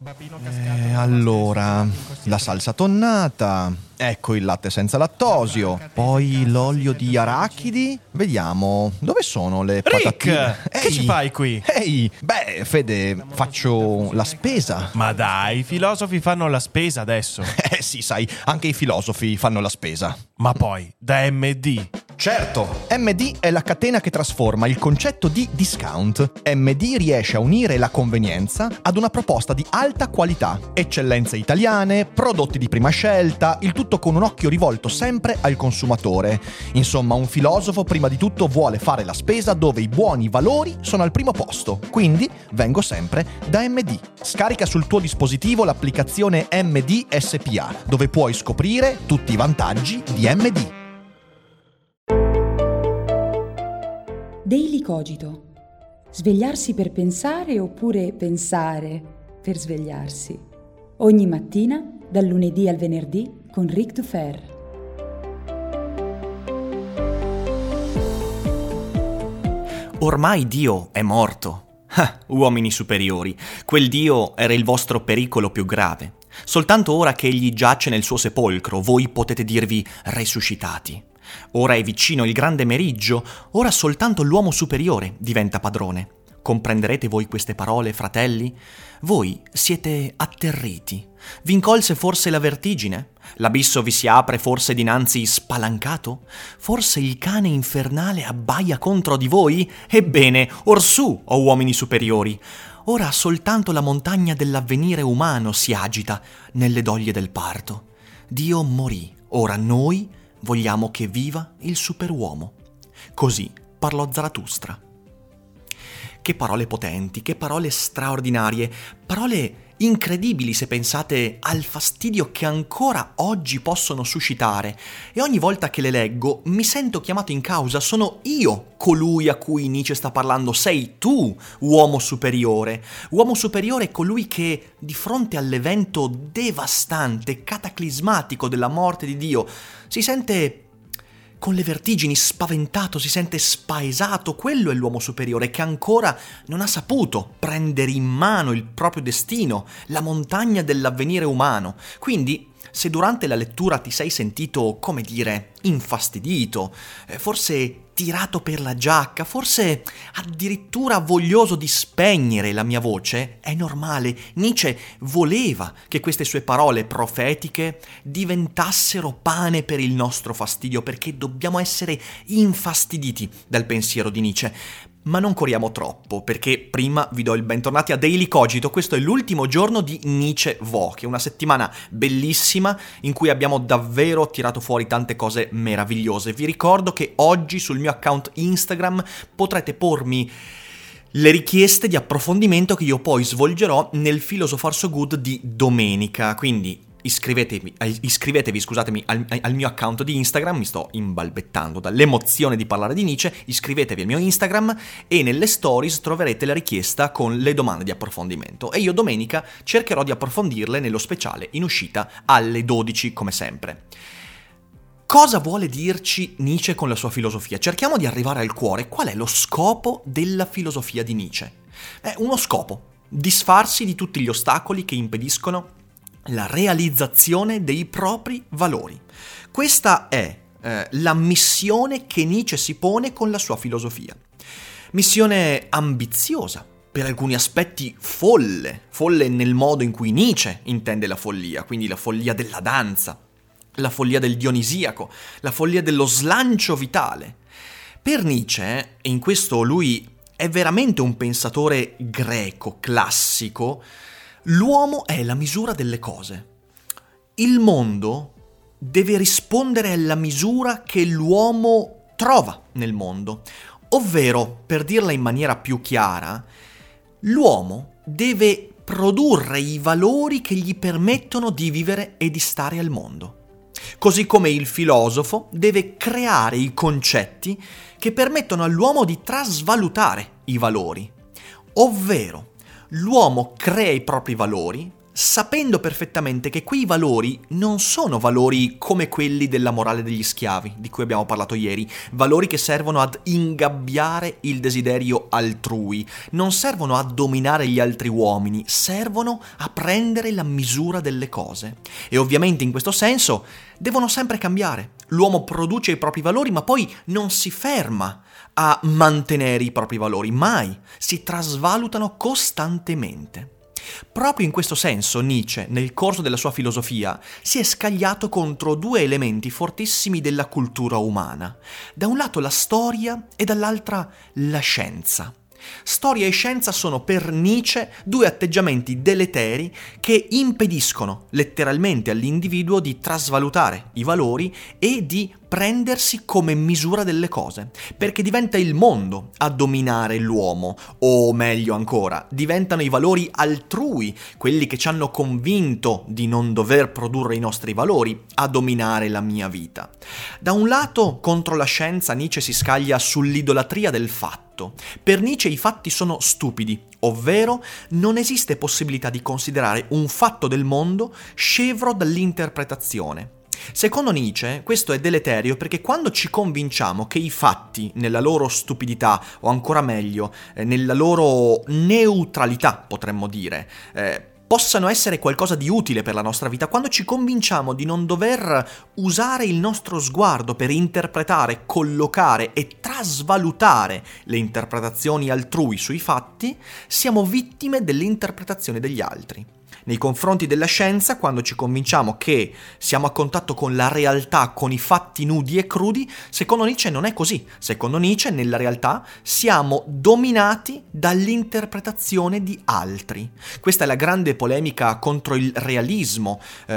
Allora, la salsa tonnata, ecco il latte senza lattosio, poi l'olio di arachidi. Vediamo, dove sono le patatine? Rick, che ci fai qui? Ehi, beh, Fede, faccio la spesa. Ma dai, i filosofi fanno la spesa adesso. Sì, sai, anche i filosofi fanno la spesa. Ma poi, da MD. Certo, MD è la catena che trasforma il concetto di discount. MD riesce a unire la convenienza ad una proposta di alta qualità, eccellenze italiane, prodotti di prima scelta, il tutto con un occhio rivolto sempre al consumatore. Insomma, un filosofo prima di tutto vuole fare la spesa dove i buoni valori sono al primo posto. Quindi vengo sempre da MD. Scarica sul tuo dispositivo l'applicazione MD SPA, dove puoi scoprire tutti i vantaggi di MD. Daily Cogito. Svegliarsi per pensare oppure pensare per svegliarsi. Ogni mattina, dal lunedì al venerdì, con Rick Dufer. Ormai Dio è morto. Uomini superiori, quel Dio era il vostro pericolo più grave. Soltanto ora che egli giace nel suo sepolcro, voi potete dirvi resuscitati. Ora è vicino il grande meriggio, ora soltanto l'uomo superiore diventa padrone. Comprenderete voi queste parole, fratelli? Voi siete atterriti. Vi incolse forse la vertigine? L'abisso vi si apre forse dinanzi spalancato? Forse il cane infernale abbaia contro di voi? Ebbene, orsù, o uomini superiori! Ora soltanto la montagna dell'avvenire umano si agita nelle doglie del parto. Dio morì, ora noi vogliamo che viva il superuomo. Così parlò Zarathustra. Che parole potenti, che parole straordinarie, parole incredibili se pensate al fastidio che ancora oggi possono suscitare. E ogni volta che le leggo mi sento chiamato in causa, sono io colui a cui Nietzsche sta parlando, sei tu, uomo superiore. Uomo superiore è colui che, di fronte all'evento devastante, cataclismatico della morte di Dio, si sente con le vertigini, spaventato, si sente spaesato. Quello è l'uomo superiore che ancora non ha saputo prendere in mano il proprio destino, la montagna dell'avvenire umano. Quindi, se durante la lettura ti sei sentito, come dire, infastidito, forse tirato per la giacca, forse addirittura voglioso di spegnere la mia voce, è normale. Nietzsche voleva che queste sue parole profetiche diventassero pane per il nostro fastidio, perché dobbiamo essere infastiditi dal pensiero di Nietzsche. Ma non corriamo troppo, perché prima vi do il bentornati a Daily Cogito. Questo è l'ultimo giorno di Nietzsche Voce, una settimana bellissima in cui abbiamo davvero tirato fuori tante cose meravigliose. Vi ricordo che oggi sul mio account Instagram potrete pormi le richieste di approfondimento che io poi svolgerò nel Philosopher So Good di domenica, quindi iscrivetevi al mio account di Instagram, mi sto imbalbettando dall'emozione di parlare di Nietzsche, iscrivetevi al mio Instagram e nelle stories troverete la richiesta con le domande di approfondimento e io domenica cercherò di approfondirle nello speciale in uscita alle 12 come sempre. Cosa vuole dirci Nietzsche con la sua filosofia? Cerchiamo di arrivare al cuore. Qual è lo scopo della filosofia di Nietzsche? È uno scopo: disfarsi di tutti gli ostacoli che impediscono la realizzazione dei propri valori. Questa è la missione che Nietzsche si pone con la sua filosofia. Missione ambiziosa, per alcuni aspetti folle nel modo in cui Nietzsche intende la follia, quindi la follia della danza, la follia del dionisiaco, la follia dello slancio vitale. Per Nietzsche, e in questo lui è veramente un pensatore greco, classico, l'uomo è la misura delle cose. Il mondo deve rispondere alla misura che l'uomo trova nel mondo. Ovvero, per dirla in maniera più chiara, l'uomo deve produrre i valori che gli permettono di vivere e di stare al mondo. Così come il filosofo deve creare i concetti che permettono all'uomo di trasvalutare i valori. Ovvero, l'uomo crea i propri valori sapendo perfettamente che quei valori non sono valori come quelli della morale degli schiavi, di cui abbiamo parlato ieri, valori che servono ad ingabbiare il desiderio altrui, non servono a dominare gli altri uomini, servono a prendere la misura delle cose. E ovviamente in questo senso devono sempre cambiare. L'uomo produce i propri valori, ma poi non si ferma a mantenere i propri valori, mai, si trasvalutano costantemente. Proprio in questo senso Nietzsche, nel corso della sua filosofia, si è scagliato contro due elementi fortissimi della cultura umana. Da un lato la storia e dall'altra la scienza. Storia e scienza sono per Nietzsche due atteggiamenti deleteri che impediscono letteralmente all'individuo di trasvalutare i valori e di prendersi come misura delle cose, perché diventa il mondo a dominare l'uomo, o meglio ancora, diventano i valori altrui, quelli che ci hanno convinto di non dover produrre i nostri valori, a dominare la mia vita. Da un lato, contro la scienza, Nietzsche si scaglia sull'idolatria del fatto. Per Nietzsche i fatti sono stupidi, ovvero non esiste possibilità di considerare un fatto del mondo scevro dall'interpretazione. Secondo Nietzsche questo è deleterio perché quando ci convinciamo che i fatti, nella loro stupidità, o ancora meglio, nella loro neutralità, potremmo dire, possano essere qualcosa di utile per la nostra vita, quando ci convinciamo di non dover usare il nostro sguardo per interpretare, collocare e trasvalutare le interpretazioni altrui sui fatti, siamo vittime dell'interpretazione degli altri. Nei confronti della scienza, quando ci convinciamo che siamo a contatto con la realtà, con i fatti nudi e crudi, secondo Nietzsche non è così. Secondo Nietzsche, nella realtà, siamo dominati dall'interpretazione di altri. Questa è la grande polemica contro il realismo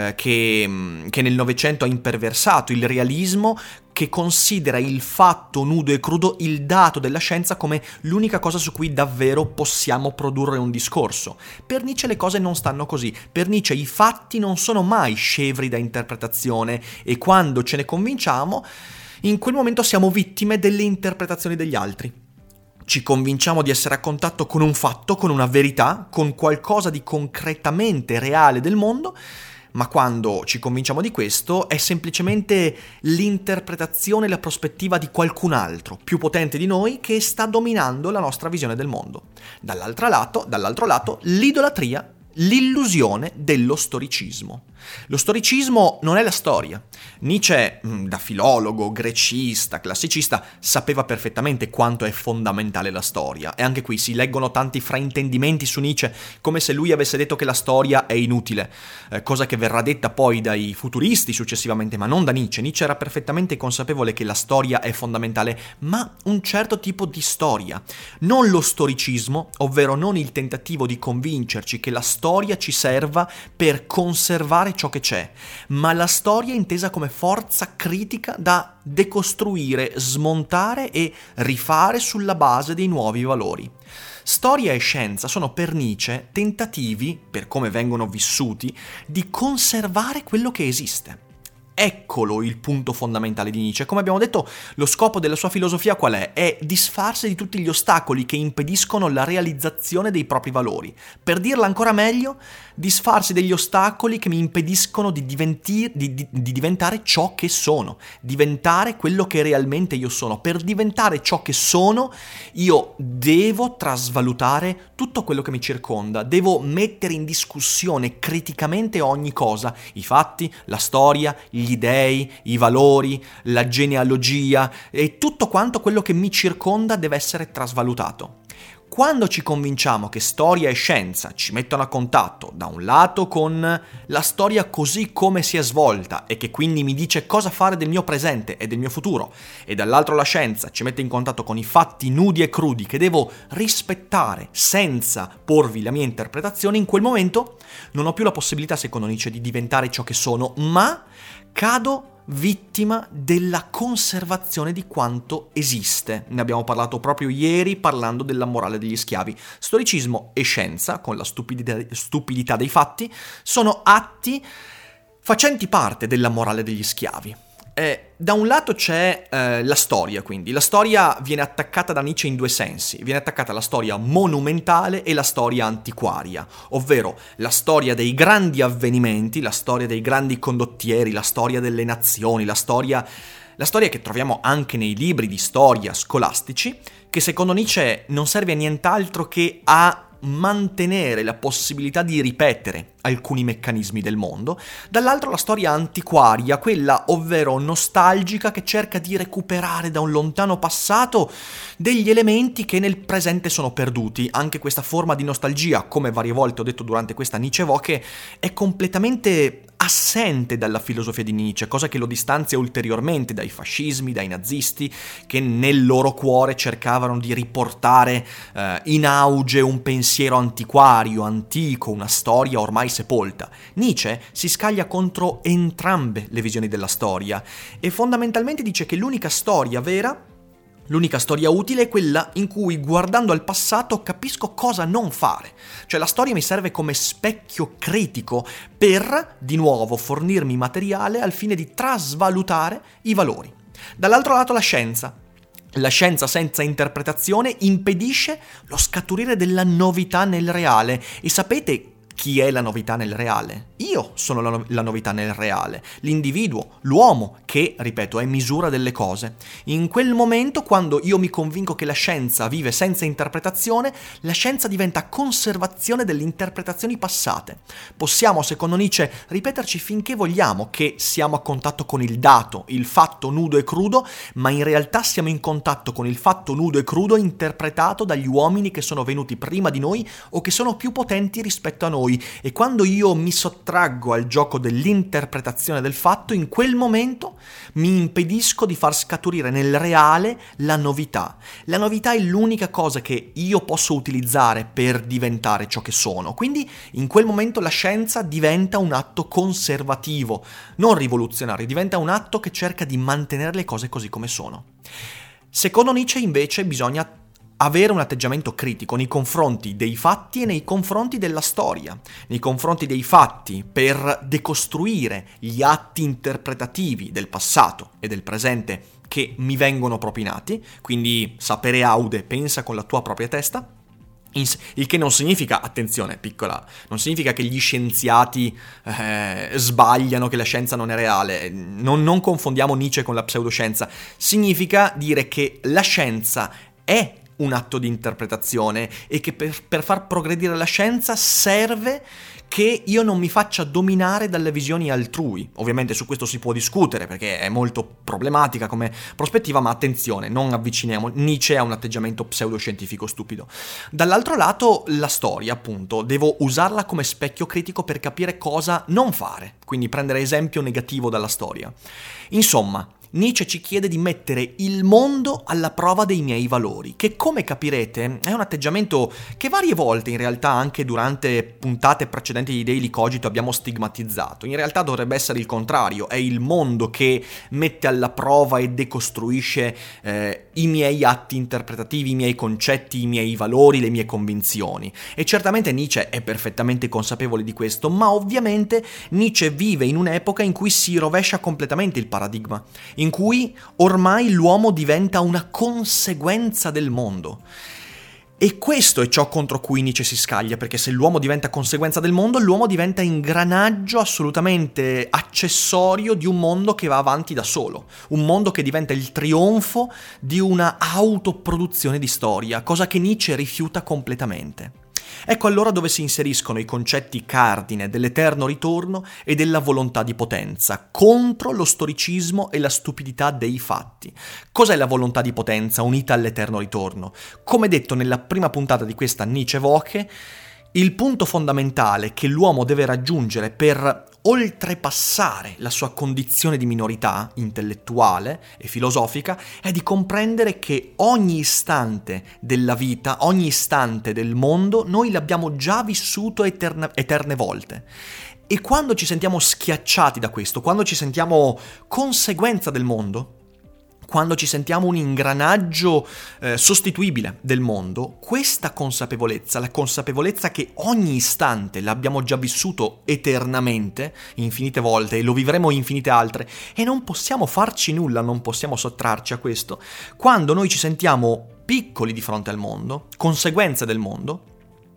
che nel Novecento ha imperversato, il realismo che considera il fatto nudo e crudo, il dato della scienza, come l'unica cosa su cui davvero possiamo produrre un discorso. Per Nietzsche le cose non stanno così. Per Nietzsche i fatti non sono mai scevri da interpretazione e quando ce ne convinciamo, in quel momento siamo vittime delle interpretazioni degli altri. Ci convinciamo di essere a contatto con un fatto, con una verità, con qualcosa di concretamente reale del mondo, ma quando ci convinciamo di questo è semplicemente l'interpretazione e la prospettiva di qualcun altro, più potente di noi, che sta dominando la nostra visione del mondo. Dall'altro lato, l'idolatria, l'illusione dello storicismo. Lo storicismo non è la storia. Nietzsche, da filologo, grecista, classicista, sapeva perfettamente quanto è fondamentale la storia. E anche qui si leggono tanti fraintendimenti su Nietzsche, come se lui avesse detto che la storia è inutile, cosa che verrà detta poi dai futuristi successivamente, ma non da Nietzsche. Nietzsche era perfettamente consapevole che la storia è fondamentale, ma un certo tipo di storia. Non lo storicismo, ovvero non il tentativo di convincerci che la storia ci serva per conservare ciò che c'è, ma la storia intesa come forza critica da decostruire, smontare e rifare sulla base dei nuovi valori. Storia e scienza sono per Nietzsche tentativi, per come vengono vissuti, di conservare quello che esiste. Eccolo il punto fondamentale di Nietzsche. Come abbiamo detto, lo scopo della sua filosofia qual è? È disfarsi di tutti gli ostacoli che impediscono la realizzazione dei propri valori. Per dirla ancora meglio, disfarsi degli ostacoli che mi impediscono di diventare ciò che sono, diventare quello che realmente io sono. Per diventare ciò che sono, io devo trasvalutare tutto quello che mi circonda, devo mettere in discussione criticamente ogni cosa, i fatti, la storia, gli dei, i valori, la genealogia e tutto quanto quello che mi circonda deve essere trasvalutato. Quando ci convinciamo che storia e scienza ci mettono a contatto, da un lato con la storia così come si è svolta e che quindi mi dice cosa fare del mio presente e del mio futuro, e dall'altro la scienza ci mette in contatto con i fatti nudi e crudi che devo rispettare senza porvi la mia interpretazione, in quel momento non ho più la possibilità, secondo Nietzsche, di diventare ciò che sono, ma cado vittima della conservazione di quanto esiste. Ne abbiamo parlato proprio ieri parlando della morale degli schiavi. Storicismo e scienza, con la stupidità dei fatti, sono atti facenti parte della morale degli schiavi. da un lato c'è la storia, quindi. La storia viene attaccata da Nietzsche in due sensi. Viene attaccata la storia monumentale e la storia antiquaria, ovvero la storia dei grandi avvenimenti, la storia dei grandi condottieri, la storia delle nazioni, la storia che troviamo anche nei libri di storia scolastici, che secondo Nietzsche non serve a nient'altro che a mantenere la possibilità di ripetere alcuni meccanismi del mondo. Dall'altro la storia antiquaria, quella ovvero nostalgica, che cerca di recuperare da un lontano passato degli elementi che nel presente sono perduti. Anche questa forma di nostalgia, come varie volte ho detto durante questa Nietzsche-Woche, è completamente assente dalla filosofia di Nietzsche, cosa che lo distanzia ulteriormente dai fascismi, dai nazisti, che nel loro cuore cercavano di riportare in auge un pensiero antiquario, antico, una storia ormai sepolta. Nietzsche si scaglia contro entrambe le visioni della storia e fondamentalmente dice che l'unica storia vera, l'unica storia utile è quella in cui, guardando al passato, capisco cosa non fare. Cioè la storia mi serve come specchio critico per, di nuovo, fornirmi materiale al fine di trasvalutare i valori. Dall'altro lato la scienza. La scienza senza interpretazione impedisce lo scaturire della novità nel reale. E sapete chi è la novità nel reale? Io sono la novità nel reale, l'individuo, l'uomo, che, ripeto, è misura delle cose. In quel momento, quando io mi convinco che la scienza vive senza interpretazione, la scienza diventa conservazione delle interpretazioni passate. Possiamo, secondo Nietzsche, ripeterci finché vogliamo che siamo a contatto con il dato, il fatto nudo e crudo, ma in realtà siamo in contatto con il fatto nudo e crudo interpretato dagli uomini che sono venuti prima di noi o che sono più potenti rispetto a noi. E quando io mi sottraggo al gioco dell'interpretazione del fatto, in quel momento mi impedisco di far scaturire nel reale la novità. La novità è l'unica cosa che io posso utilizzare per diventare ciò che sono. Quindi in quel momento la scienza diventa un atto conservativo, non rivoluzionario, diventa un atto che cerca di mantenere le cose così come sono. Secondo Nietzsche invece bisogna avere un atteggiamento critico nei confronti dei fatti e nei confronti della storia, nei confronti dei fatti per decostruire gli atti interpretativi del passato e del presente che mi vengono propinati, quindi sapere aude, pensa con la tua propria testa. Il che non significa, attenzione, piccola, non significa che gli scienziati sbagliano, che la scienza non è reale. Non confondiamo Nietzsche con la pseudoscienza. Significa dire che la scienza è un atto di interpretazione e che per far progredire la scienza serve che io non mi faccia dominare dalle visioni altrui. Ovviamente su questo si può discutere perché è molto problematica come prospettiva, ma attenzione, non avviciniamo Nietzsche a un atteggiamento pseudoscientifico stupido. Dall'altro lato la storia, appunto, devo usarla come specchio critico per capire cosa non fare, quindi prendere esempio negativo dalla storia. Insomma, Nietzsche ci chiede di mettere il mondo alla prova dei miei valori, che come capirete è un atteggiamento che varie volte in realtà anche durante puntate precedenti di Daily Cogito abbiamo stigmatizzato. In realtà dovrebbe essere il contrario, è il mondo che mette alla prova e decostruisce i miei atti interpretativi, i miei concetti, i miei valori, le mie convinzioni. E certamente Nietzsche è perfettamente consapevole di questo, ma ovviamente Nietzsche vive in un'epoca in cui si rovescia completamente il paradigma, in cui ormai l'uomo diventa una conseguenza del mondo. E questo è ciò contro cui Nietzsche si scaglia, perché se l'uomo diventa conseguenza del mondo, l'uomo diventa ingranaggio assolutamente accessorio di un mondo che va avanti da solo, un mondo che diventa il trionfo di una autoproduzione di storia, cosa che Nietzsche rifiuta completamente. Ecco allora dove si inseriscono i concetti cardine dell'eterno ritorno e della volontà di potenza, contro lo storicismo e la stupidità dei fatti. Cos'è la volontà di potenza unita all'eterno ritorno? Come detto nella prima puntata di questa Nietzsche-Woche, il punto fondamentale che l'uomo deve raggiungere per oltrepassare la sua condizione di minorità intellettuale e filosofica è di comprendere che ogni istante della vita, ogni istante del mondo, noi l'abbiamo già vissuto eterne volte. E quando ci sentiamo schiacciati da questo, quando ci sentiamo conseguenza del mondo, quando ci sentiamo un ingranaggio sostituibile del mondo, questa consapevolezza, la consapevolezza che ogni istante l'abbiamo già vissuto eternamente, infinite volte, e lo vivremo infinite altre, e non possiamo farci nulla, non possiamo sottrarci a questo, quando noi ci sentiamo piccoli di fronte al mondo, conseguenze del mondo,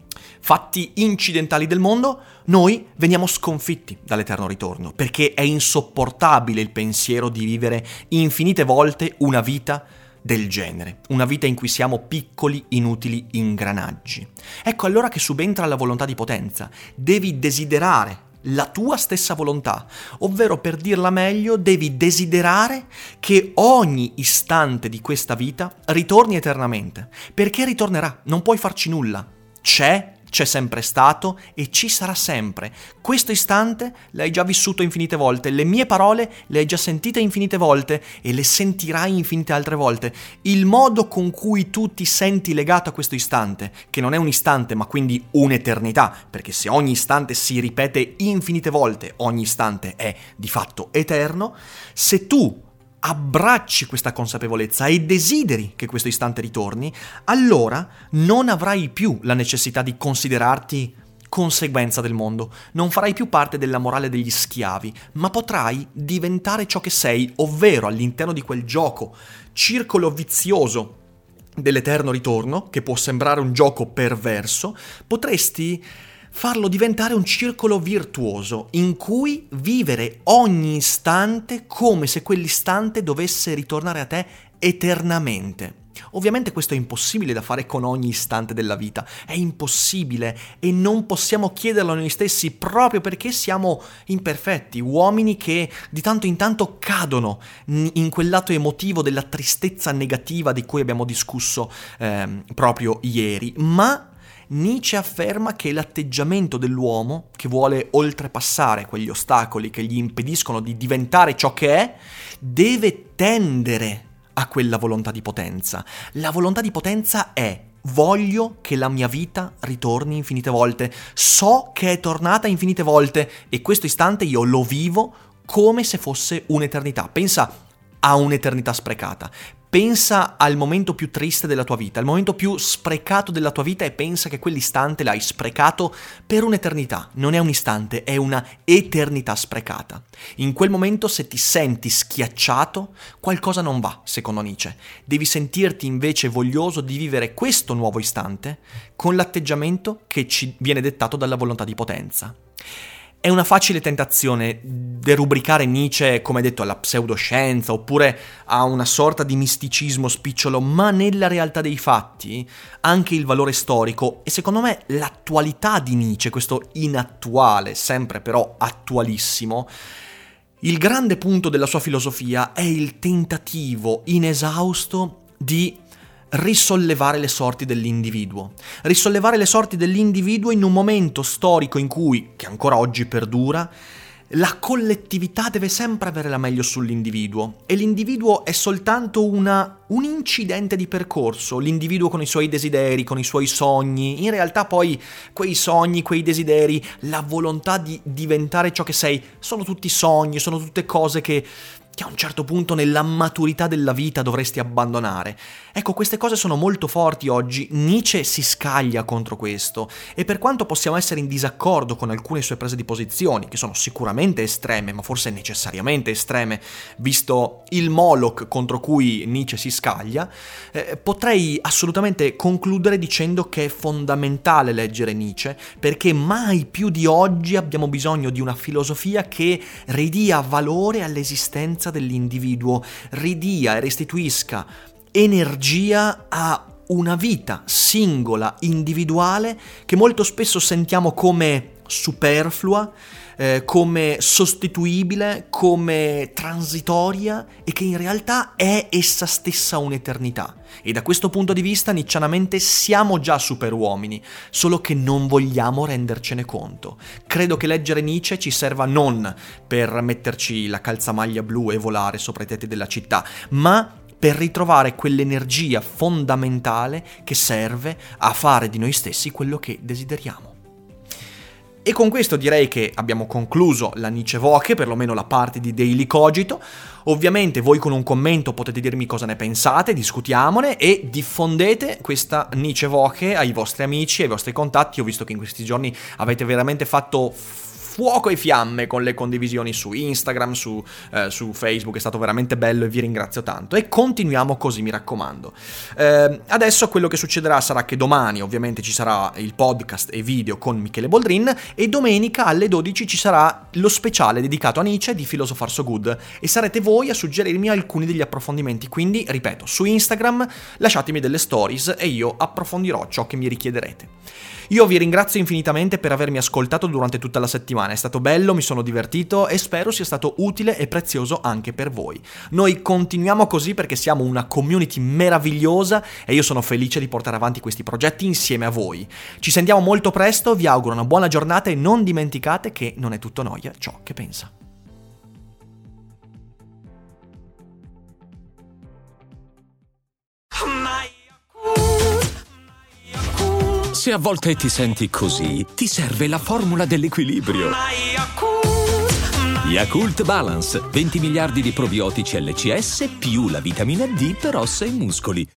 fatti incidentali del mondo, noi veniamo sconfitti dall'eterno ritorno, perché è insopportabile il pensiero di vivere infinite volte una vita del genere, una vita in cui siamo piccoli, inutili ingranaggi. Ecco allora che subentra la volontà di potenza. Devi desiderare la tua stessa volontà, ovvero, per dirla meglio, devi desiderare che ogni istante di questa vita ritorni eternamente, perché ritornerà, non puoi farci nulla. C'è sempre stato e ci sarà sempre. Questo istante l'hai già vissuto infinite volte, le mie parole le hai già sentite infinite volte e le sentirai infinite altre volte. Il modo con cui tu ti senti legato a questo istante, che non è un istante ma quindi un'eternità, perché se ogni istante si ripete infinite volte, ogni istante è di fatto eterno, se tu abbracci questa consapevolezza e desideri che questo istante ritorni, allora non avrai più la necessità di considerarti conseguenza del mondo, non farai più parte della morale degli schiavi, ma potrai diventare ciò che sei, ovvero all'interno di quel gioco, circolo vizioso dell'eterno ritorno, che può sembrare un gioco perverso, potresti farlo diventare un circolo virtuoso in cui vivere ogni istante come se quell'istante dovesse ritornare a te eternamente. Ovviamente questo è impossibile da fare con ogni istante della vita, è impossibile e non possiamo chiederlo a noi stessi proprio perché siamo imperfetti, uomini che di tanto in tanto cadono in quel lato emotivo della tristezza negativa di cui abbiamo discusso proprio ieri, ma Nietzsche afferma che l'atteggiamento dell'uomo, che vuole oltrepassare quegli ostacoli che gli impediscono di diventare ciò che è, deve tendere a quella volontà di potenza. La volontà di potenza è: voglio che la mia vita ritorni infinite volte, so che è tornata infinite volte e questo istante io lo vivo come se fosse un'eternità. Pensa a un'eternità sprecata. Pensa al momento più triste della tua vita, al momento più sprecato della tua vita, e pensa che quell'istante l'hai sprecato per un'eternità. Non è un istante, è una eternità sprecata. In quel momento, se ti senti schiacciato, qualcosa non va, secondo Nietzsche. Devi sentirti invece voglioso di vivere questo nuovo istante con l'atteggiamento che ci viene dettato dalla volontà di potenza. È una facile tentazione derubricare Nietzsche, come detto, alla pseudoscienza oppure a una sorta di misticismo spicciolo, ma nella realtà dei fatti anche il valore storico e secondo me l'attualità di Nietzsche, questo inattuale, sempre però attualissimo, il grande punto della sua filosofia è il tentativo inesausto di risollevare le sorti dell'individuo. Risollevare le sorti dell'individuo in un momento storico in cui, che ancora oggi perdura, la collettività deve sempre avere la meglio sull'individuo e l'individuo è soltanto un incidente di percorso, l'individuo con i suoi desideri, con i suoi sogni. In realtà poi quei sogni, quei desideri, la volontà di diventare ciò che sei, sono tutti sogni, sono tutte cose che a un certo punto nella maturità della vita dovresti abbandonare. Ecco, queste cose sono molto forti oggi. Nietzsche si scaglia contro questo e per quanto possiamo essere in disaccordo con alcune sue prese di posizioni, che sono sicuramente estreme, ma forse necessariamente estreme, visto il Moloch contro cui Nietzsche si scaglia, potrei assolutamente concludere dicendo che è fondamentale leggere Nietzsche, perché mai più di oggi abbiamo bisogno di una filosofia che ridia valore all'esistenza dell'individuo, ridia e restituisca energia a una vita singola, individuale, che molto spesso sentiamo come superflua, come sostituibile, come transitoria e che in realtà è essa stessa un'eternità. E da questo punto di vista, niccianamente, siamo già superuomini, solo che non vogliamo rendercene conto. Credo che leggere Nietzsche ci serva non per metterci la calzamaglia blu e volare sopra i tetti della città, ma per ritrovare quell'energia fondamentale che serve a fare di noi stessi quello che desideriamo. E con questo direi che abbiamo concluso la Nietzsche Woche, perlomeno la parte di Daily Cogito. Ovviamente voi con un commento potete dirmi cosa ne pensate, discutiamone e diffondete questa Nietzsche Woche ai vostri amici, ai vostri contatti. Ho visto che in questi giorni avete veramente fatto fuoco e fiamme con le condivisioni su Instagram, su Facebook, è stato veramente bello e vi ringrazio tanto. E continuiamo così, mi raccomando. Adesso quello che succederà sarà che domani ovviamente ci sarà il podcast e video con Michele Boldrin e domenica alle 12 ci sarà lo speciale dedicato a Nietzsche di Philosopher So Good e sarete voi a suggerirmi alcuni degli approfondimenti. Quindi, ripeto, su Instagram lasciatemi delle stories e io approfondirò ciò che mi richiederete. Io vi ringrazio infinitamente per avermi ascoltato durante tutta la settimana, è stato bello, mi sono divertito e spero sia stato utile e prezioso anche per voi. Noi continuiamo così perché siamo una community meravigliosa e io sono felice di portare avanti questi progetti insieme a voi. Ci sentiamo molto presto, vi auguro una buona giornata e non dimenticate che non è tutto noia ciò che pensa. Se a volte ti senti così, ti serve la formula dell'equilibrio. Yakult Balance, 20 miliardi di probiotici LCS più la vitamina D per ossa e muscoli.